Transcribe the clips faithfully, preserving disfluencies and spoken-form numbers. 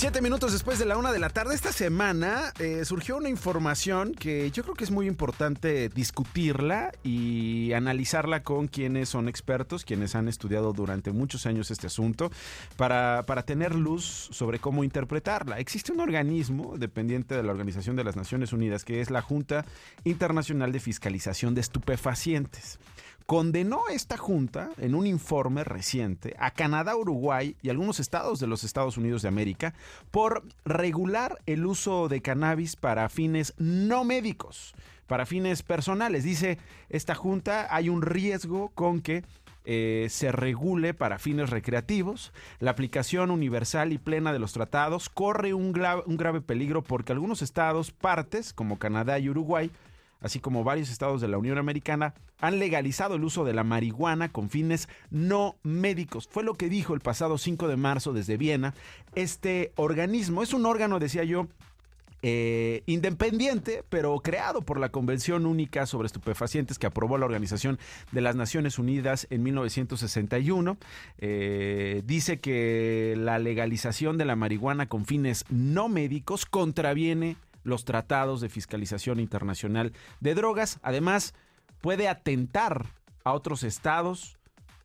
Siete minutos después de la una de la tarde, esta semana eh, surgió una información que yo creo que es muy importante discutirla y analizarla con quienes son expertos, quienes han estudiado durante muchos años este asunto, para, para tener luz sobre cómo interpretarla. Existe un organismo dependiente de la Organización de las Naciones Unidas, que es la Junta Internacional de Fiscalización de Estupefacientes. Condenó esta junta en un informe reciente a Canadá, Uruguay y algunos estados de los Estados Unidos de América por regular el uso de cannabis para fines no médicos, para fines personales. Dice esta junta, hay un riesgo con que eh, se regule para fines recreativos. La aplicación universal y plena de los tratados corre un, gra- un grave peligro porque algunos estados partes, como Canadá y Uruguay, así como varios estados de la Unión Americana, han legalizado el uso de la marihuana con fines no médicos. Fue lo que dijo el pasado cinco de marzo desde Viena. Este organismo es un órgano, decía yo, eh, independiente, pero creado por la Convención Única sobre Estupefacientes que aprobó la Organización de las Naciones Unidas en mil novecientos sesenta y uno. Eh, dice que la legalización de la marihuana con fines no médicos contraviene los tratados de fiscalización internacional de drogas. Además, puede atentar a otros estados,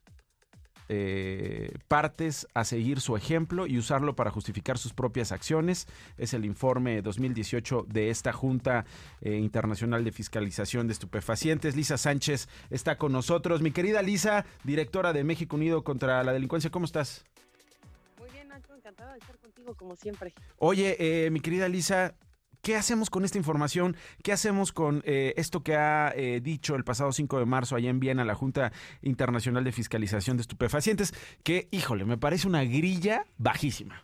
eh, partes, a seguir su ejemplo y usarlo para justificar sus propias acciones. Es el informe dos mil dieciocho de esta Junta eh, Internacional de Fiscalización de Estupefacientes. Lisa Sánchez está con nosotros. Mi querida Lisa, directora de México Unido contra la Delincuencia, ¿cómo estás? Muy bien, Nacho, encantada de estar contigo como siempre. Oye, eh, mi querida Lisa, ¿qué hacemos con esta información? ¿Qué hacemos con eh, esto que ha eh, dicho el pasado cinco de marzo allá en Viena la Junta Internacional de Fiscalización de Estupefacientes? Que, híjole, me parece una grilla bajísima.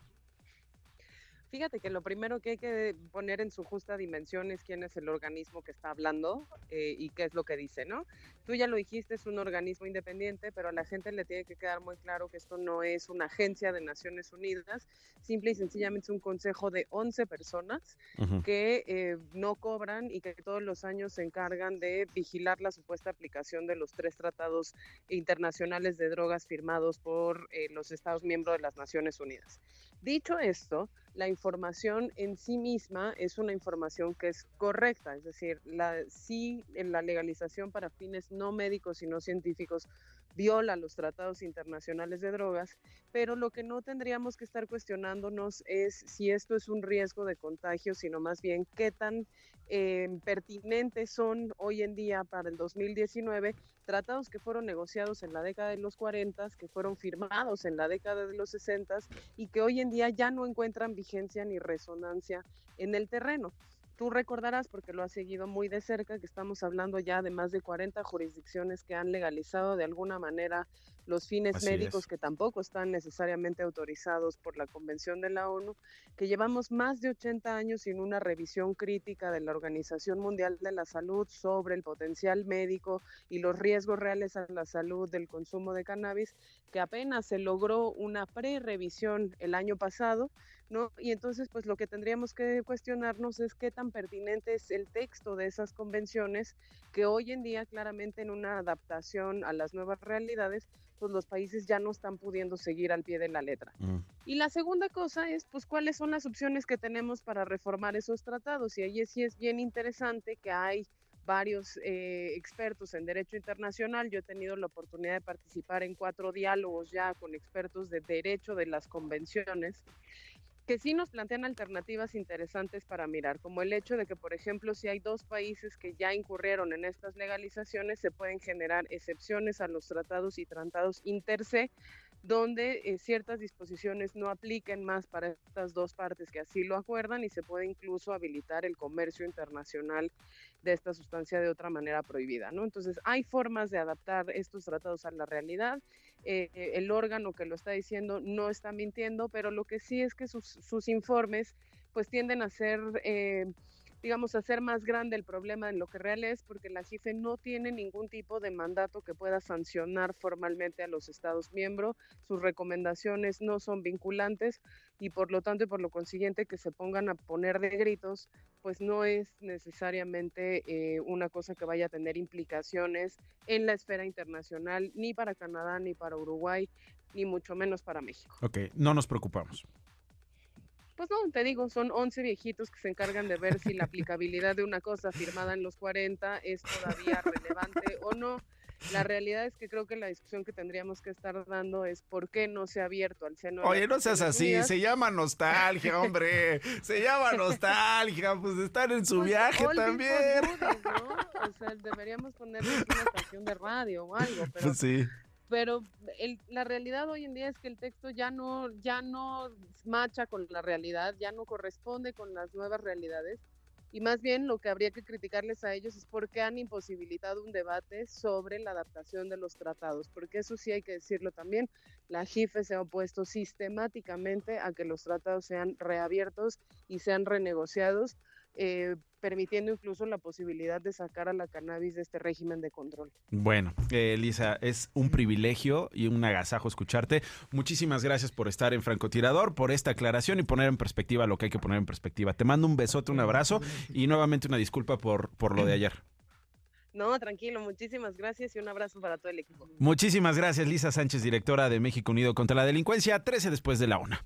Fíjate que lo primero que hay que poner en su justa dimensión es quién es el organismo que está hablando eh, y qué es lo que dice, ¿no? Tú ya lo dijiste, es un organismo independiente, pero a la gente le tiene que quedar muy claro que esto no es una agencia de Naciones Unidas, simple y sencillamente es un consejo de once personas uh-huh. que eh, no cobran y que todos los años se encargan de vigilar la supuesta aplicación de los tres tratados internacionales de drogas firmados por eh, los Estados miembros de las Naciones Unidas. Dicho esto, la información en sí misma es una información que es correcta, es decir, la, sí, la legalización para fines no médicos y no científicos viola los tratados internacionales de drogas, pero lo que no tendríamos que estar cuestionándonos es si esto es un riesgo de contagio, sino más bien qué tan eh, pertinentes son hoy en día para el dos mil diecinueve tratados que fueron negociados en la década de los cuarenta, que fueron firmados en la década de los sesenta y que hoy en día ya no encuentran vigencia ni resonancia en el terreno. Tú recordarás, porque lo has seguido muy de cerca, que estamos hablando ya de más de cuarenta jurisdicciones que han legalizado de alguna manera los fines Así médicos es. que tampoco están necesariamente autorizados por la Convención de la ONU, que llevamos más de ochenta años sin una revisión crítica de la Organización Mundial de la Salud sobre el potencial médico y los riesgos reales a la salud del consumo de cannabis, que apenas se logró una pre-revisión el año pasado, ¿no? Y entonces, pues lo que tendríamos que cuestionarnos es qué tan pertinente es el texto de esas convenciones que hoy en día claramente en una adaptación a las nuevas realidades, pues los países ya no están pudiendo seguir al pie de la letra. Mm. Y la segunda cosa es, pues, cuáles son las opciones que tenemos para reformar esos tratados. Y ahí sí es bien interesante que hay varios eh, expertos en derecho internacional. Yo he tenido la oportunidad de participar en cuatro diálogos ya con expertos de derecho de las convenciones, que sí nos plantean alternativas interesantes para mirar, como el hecho de que, por ejemplo, si hay dos países que ya incurrieron en estas legalizaciones, se pueden generar excepciones a los tratados y tratados inter se, donde eh, ciertas disposiciones no apliquen más para estas dos partes que así lo acuerdan y se puede incluso habilitar el comercio internacional de esta sustancia de otra manera prohibida, ¿no? Entonces, hay formas de adaptar estos tratados a la realidad. Eh, el órgano que lo está diciendo no está mintiendo, pero lo que sí es que sus, sus informes pues tienden a ser, eh, digamos, a hacer más grande el problema en lo que real es, porque la G I F E no tiene ningún tipo de mandato que pueda sancionar formalmente a los Estados miembros, sus recomendaciones no son vinculantes y por lo tanto y por lo consiguiente que se pongan a poner de gritos, pues no es necesariamente eh, una cosa que vaya a tener implicaciones en la esfera internacional, ni para Canadá, ni para Uruguay, ni mucho menos para México. Ok, no nos preocupamos. Pues no, te digo, son once viejitos que se encargan de ver si la aplicabilidad de una cosa firmada en los cuarenta es todavía relevante o no. La realidad es que creo que la discusión que tendríamos que estar dando es por qué no se ha abierto al seno de Oye, las no seas Naciones así, Unidas. se llama nostalgia, hombre. Se llama nostalgia, pues están en su Pues, viaje oldies también. but goodies, ¿no? O sea, deberíamos ponerle aquí una estación de radio o algo, pero Pues sí. pero el, la realidad hoy en día es que el texto ya no, ya no macha con la realidad, ya no corresponde con las nuevas realidades, y más bien lo que habría que criticarles a ellos es por qué han imposibilitado un debate sobre la adaptación de los tratados, porque eso sí hay que decirlo también, la J I F E se ha opuesto sistemáticamente a que los tratados sean reabiertos y sean renegociados, eh, permitiendo incluso la posibilidad de sacar a la cannabis de este régimen de control. Bueno, eh, Lisa, es un privilegio y un agasajo escucharte. Muchísimas gracias por estar en Francotirador, por esta aclaración y poner en perspectiva lo que hay que poner en perspectiva. Te mando un besote, un abrazo y nuevamente una disculpa por, por lo de ayer. No, tranquilo, muchísimas gracias y un abrazo para todo el equipo. Muchísimas gracias, Lisa Sánchez, directora de México Unido contra la Delincuencia, trece después de la una.